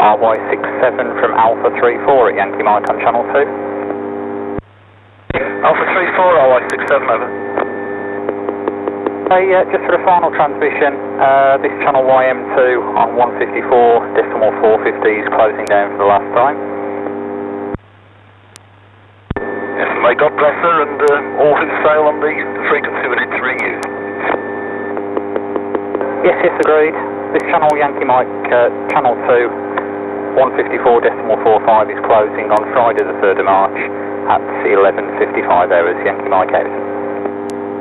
RY67 from Alpha 34 at Yankee Mike on channel 2. Alpha 34, RY67, over. Just for the final transmission, this channel YM2 on 154.450 is closing down for the last time. Yes, may God bless her and all who sail on the frequency that it's reused. Yes, agreed. This channel Yankee Mike, channel 2, 154.45 is closing on Friday the 3rd of March at 11:55 hours, Yankee Mike out.